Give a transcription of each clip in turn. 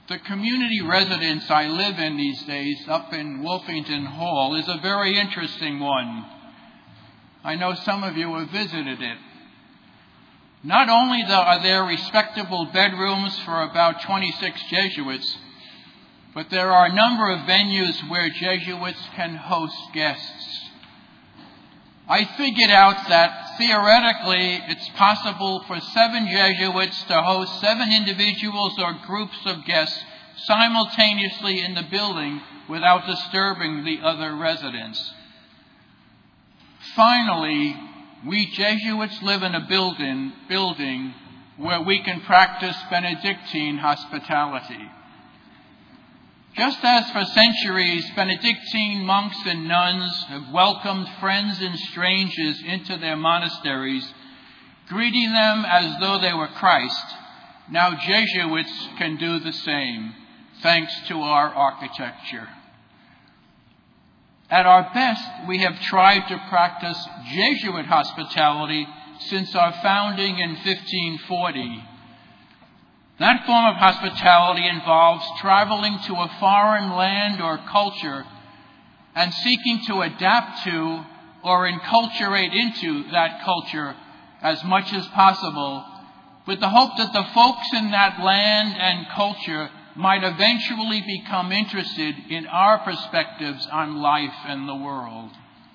The community residence I live in these days up in Wolfington Hall is a very interesting one. I know some of you have visited it. Not only are there respectable bedrooms for about 26 Jesuits, but there are a number of venues where Jesuits can host guests. I figured out that theoretically it's possible for 7 Jesuits to host 7 individuals or groups of guests simultaneously in the building without disturbing the other residents. Finally, we Jesuits live in a building where we can practice Benedictine hospitality. Just as for centuries, Benedictine monks and nuns have welcomed friends and strangers into their monasteries, greeting them as though they were Christ, now Jesuits can do the same, thanks to our architecture. At our best, we have tried to practice Jesuit hospitality since our founding in 1540. That form of hospitality involves traveling to a foreign land or culture and seeking to adapt to or enculturate into that culture as much as possible, with the hope that the folks in that land and culture might eventually become interested in our perspectives on life and the world.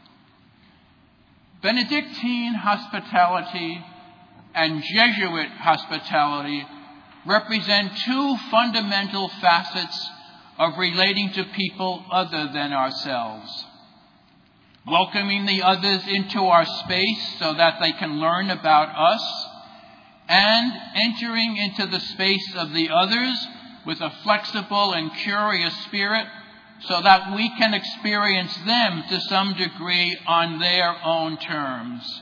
Benedictine hospitality and Jesuit hospitality represent 2 fundamental facets of relating to people other than ourselves. Welcoming the others into our space so that they can learn about us, and entering into the space of the others with a flexible and curious spirit so that we can experience them to some degree on their own terms.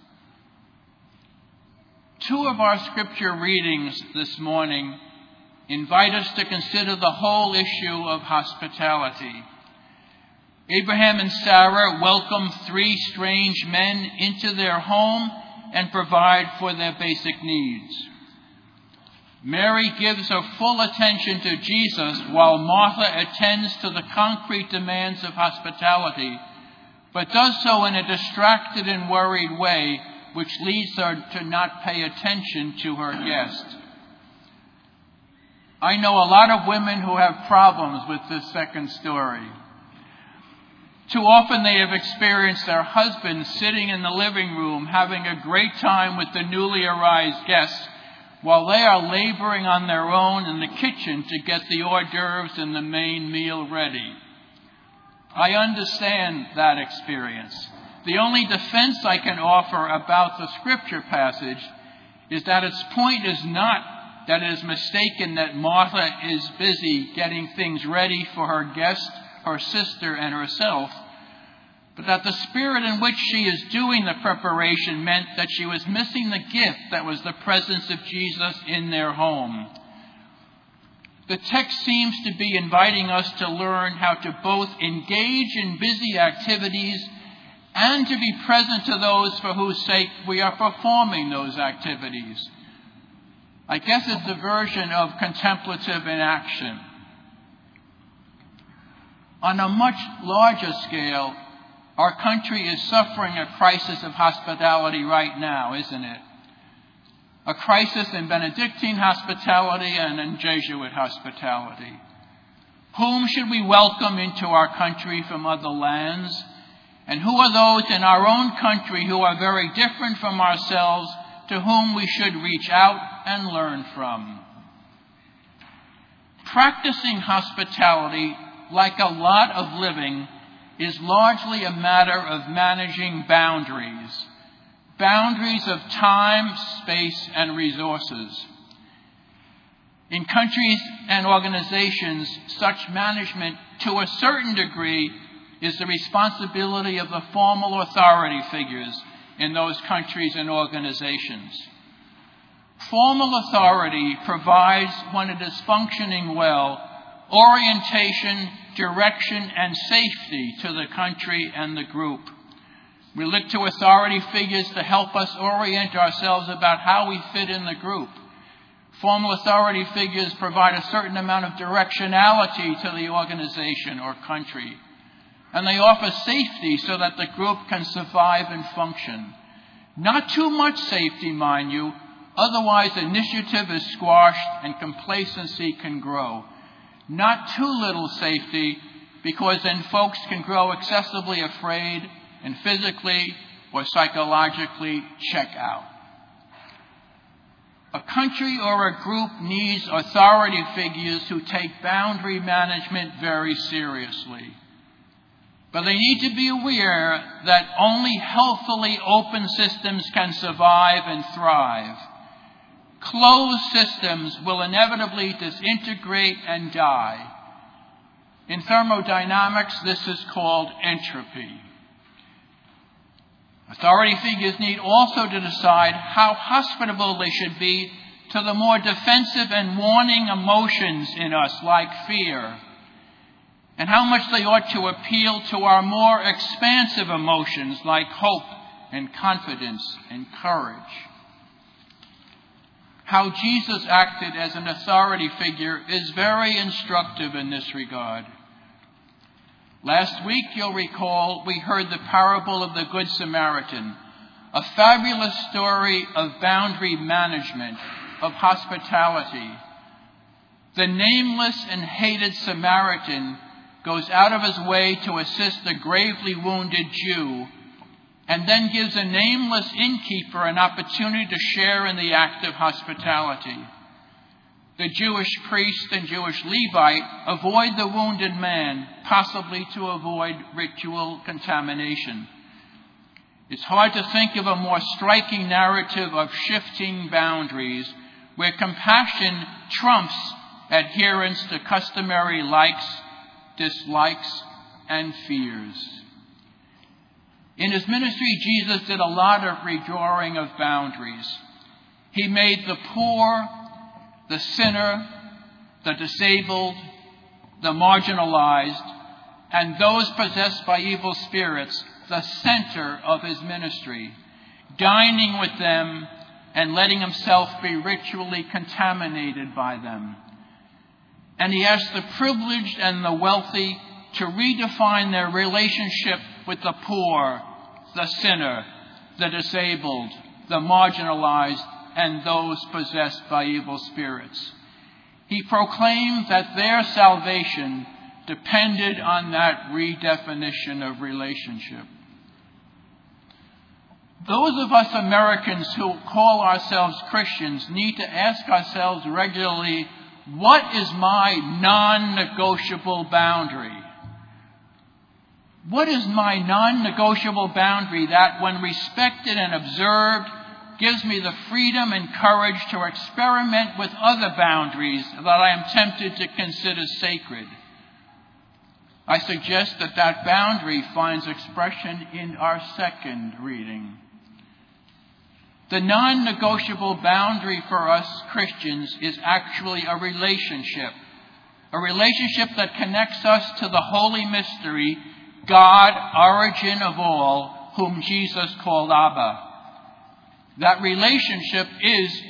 2 of our scripture readings this morning invite us to consider the whole issue of hospitality. Abraham and Sarah welcome 3 strange men into their home and provide for their basic needs. Mary gives her full attention to Jesus while Martha attends to the concrete demands of hospitality, but does so in a distracted and worried way, which leads her to not pay attention to her guest. I know a lot of women who have problems with this second story. Too often they have experienced their husbands sitting in the living room having a great time with the newly arrived guests while they are laboring on their own in the kitchen to get the hors d'oeuvres and the main meal ready. I understand that experience. The only defense I can offer about the scripture passage is that its point is not that it is mistaken that Martha is busy getting things ready for her guest, her sister, and herself, but that the spirit in which she is doing the preparation meant that she was missing the gift that was the presence of Jesus in their home. The text seems to be inviting us to learn how to both engage in busy activities and to be present to those for whose sake we are performing those activities. I guess it's a version of contemplative inaction. On a much larger scale, our country is suffering a crisis of hospitality right now, isn't it? A crisis in Benedictine hospitality and in Jesuit hospitality. Whom should we welcome into our country from other lands? And who are those in our own country who are very different from ourselves to whom we should reach out and learn from? Practicing hospitality, like a lot of living, is largely a matter of managing boundaries. Boundaries of time, space, and resources. In countries and organizations, such management, to a certain degree, is the responsibility of the formal authority figures in those countries and organizations. Formal authority provides, when it is functioning well, orientation, direction, and safety to the country and the group. We look to authority figures to help us orient ourselves about how we fit in the group. Formal authority figures provide a certain amount of directionality to the organization or country, and they offer safety so that the group can survive and function. Not too much safety, mind you, otherwise initiative is squashed and complacency can grow. Not too little safety, because then folks can grow excessively afraid and physically or psychologically check out. A country or a group needs authority figures who take boundary management very seriously. But they need to be aware that only healthily open systems can survive and thrive. Closed systems will inevitably disintegrate and die. In thermodynamics, this is called entropy. Authority figures need also to decide how hospitable they should be to the more defensive and warning emotions in us, like fear, and how much they ought to appeal to our more expansive emotions, like hope and confidence and courage. How Jesus acted as an authority figure is very instructive in this regard. Last week, you'll recall, we heard the parable of the Good Samaritan, a fabulous story of boundary management, of hospitality. The nameless and hated Samaritan goes out of his way to assist a gravely wounded Jew, and then gives a nameless innkeeper an opportunity to share in the act of hospitality. The Jewish priest and Jewish Levite avoid the wounded man, possibly to avoid ritual contamination. It's hard to think of a more striking narrative of shifting boundaries, where compassion trumps adherence to customary likes, dislikes, and fears. In his ministry, Jesus did a lot of redrawing of boundaries. He made the poor, the sinner, the disabled, the marginalized, and those possessed by evil spirits the center of his ministry, dining with them and letting himself be ritually contaminated by them. And he asked the privileged and the wealthy to redefine their relationship with the poor, the sinner, the disabled, the marginalized, and those possessed by evil spirits. He proclaimed that their salvation depended on that redefinition of relationship. Those of us Americans who call ourselves Christians need to ask ourselves regularly, what is my non-negotiable boundary? What is my non-negotiable boundary that, when respected and observed, gives me the freedom and courage to experiment with other boundaries that I am tempted to consider sacred? I suggest that that boundary finds expression in our second reading. The non-negotiable boundary for us Christians is actually a relationship that connects us to the holy mystery, God, origin of all, whom Jesus called Abba. That relationship is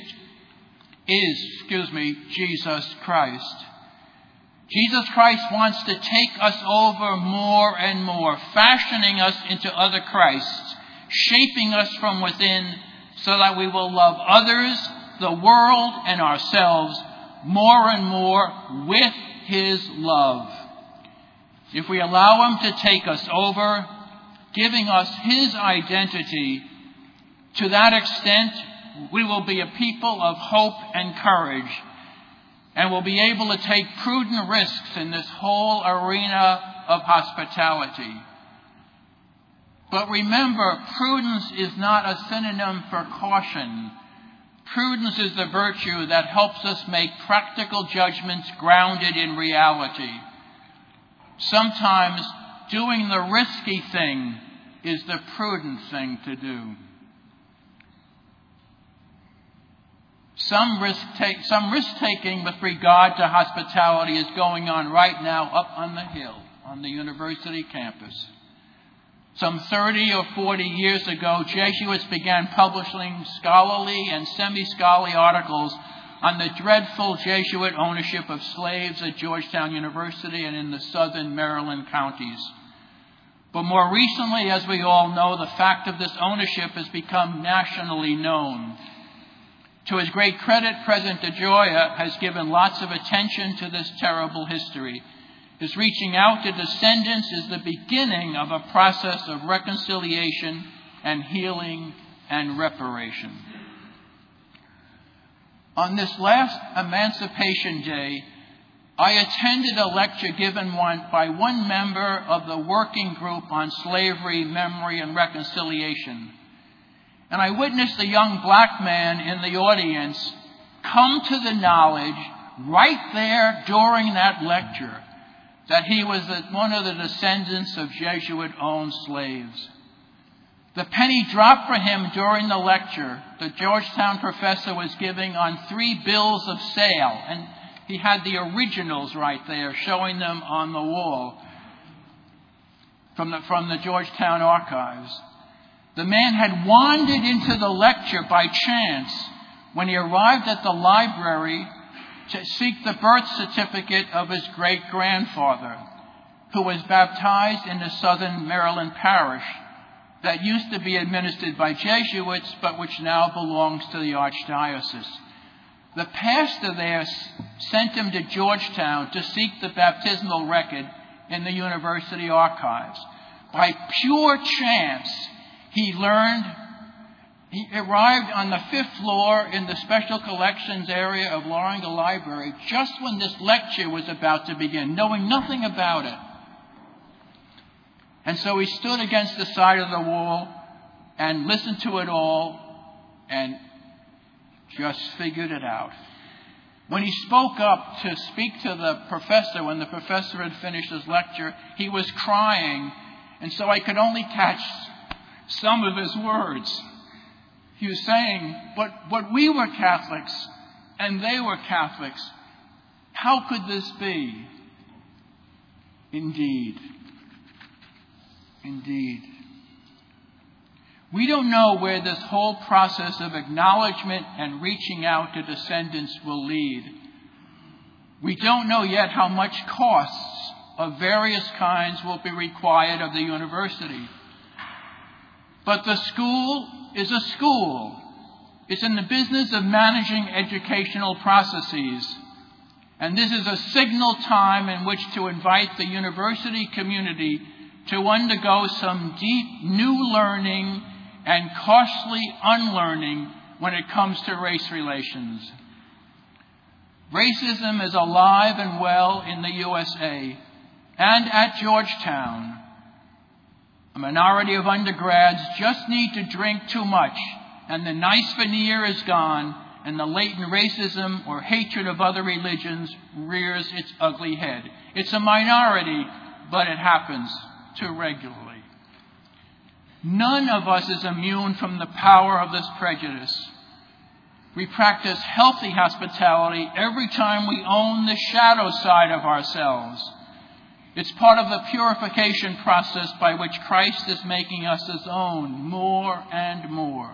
Jesus Christ. Jesus Christ wants to take us over more and more, fashioning us into other Christs, shaping us from within so that we will love others, the world, and ourselves more and more with His love. If we allow Him to take us over, giving us His identity, to that extent, we will be a people of hope and courage, and will be able to take prudent risks in this whole arena of hospitality. But remember, prudence is not a synonym for caution. Prudence is the virtue that helps us make practical judgments grounded in reality. Sometimes doing the risky thing is the prudent thing to do. Some risk-taking with regard to hospitality is going on right now up on the hill on the university campus. Some 30 or 40 years ago, Jesuits began publishing scholarly and semi-scholarly articles on the dreadful Jesuit ownership of slaves at Georgetown University and in the southern Maryland counties. But more recently, as we all know, the fact of this ownership has become nationally known. To his great credit, President DeGioia has given lots of attention to this terrible history. His reaching out to descendants is the beginning of a process of reconciliation and healing and reparation. On this last Emancipation Day, I attended a lecture given by one member of the Working Group on Slavery, Memory, and Reconciliation. And I witnessed a young black man in the audience come to the knowledge right there during that lecture that he was one of the descendants of Jesuit-owned slaves. The penny dropped for him during the lecture the Georgetown professor was giving on 3 bills of sale, and he had the originals right there, showing them on the wall from the Georgetown archives. The man had wandered into the lecture by chance when he arrived at the library to seek the birth certificate of his great-grandfather, who was baptized in the southern Maryland parish that used to be administered by Jesuits, but which now belongs to the Archdiocese. The pastor there sent him to Georgetown to seek the baptismal record in the university archives. By pure chance, he arrived on the 5th floor in the special collections area of Loringa Library just when this lecture was about to begin, knowing nothing about it. And so he stood against the side of the wall and listened to it all and just figured it out. When he spoke up to speak to the professor, when the professor had finished his lecture, he was crying, and so I could only catch some of his words. He was saying, but we were Catholics, and they were Catholics. How could this be? Indeed. We don't know where this whole process of acknowledgement and reaching out to descendants will lead. We don't know yet how much costs of various kinds will be required of the university. But the school is a school. It's in the business of managing educational processes. And this is a signal time in which to invite the university community to undergo some deep new learning and costly unlearning when it comes to race relations. Racism is alive and well in the USA and at Georgetown. A minority of undergrads just need to drink too much, and the nice veneer is gone, and the latent racism or hatred of other religions rears its ugly head. It's a minority, but it happens too regularly. None of us is immune from the power of this prejudice. We practice healthy hospitality every time we own the shadow side of ourselves. It's part of the purification process by which Christ is making us his own more and more.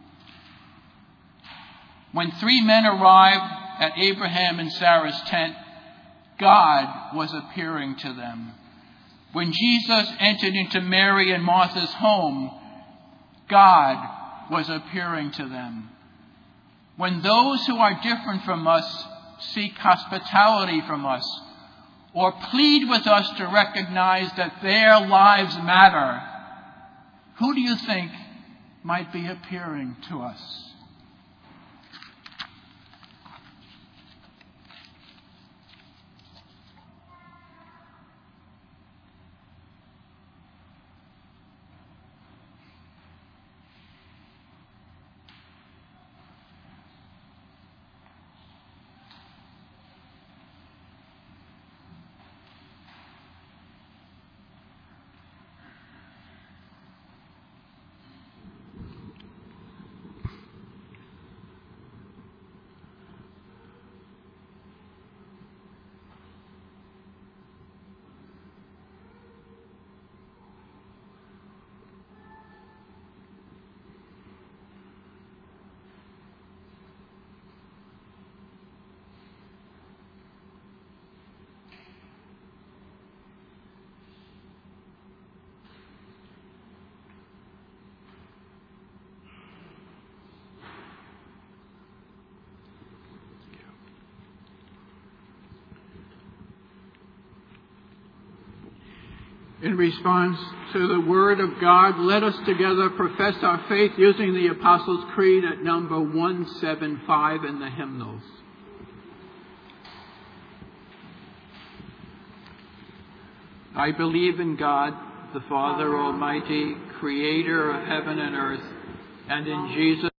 When 3 men arrived at Abraham and Sarah's tent, God was appearing to them. When Jesus entered into Mary and Martha's home, God was appearing to them. When those who are different from us seek hospitality from us, or plead with us to recognize that their lives matter, who do you think might be appearing to us? In response to the Word of God, let us together profess our faith using the Apostles' Creed at number 175 in the hymnals. I believe in God, the Father Almighty, creator of heaven and earth, and in Jesus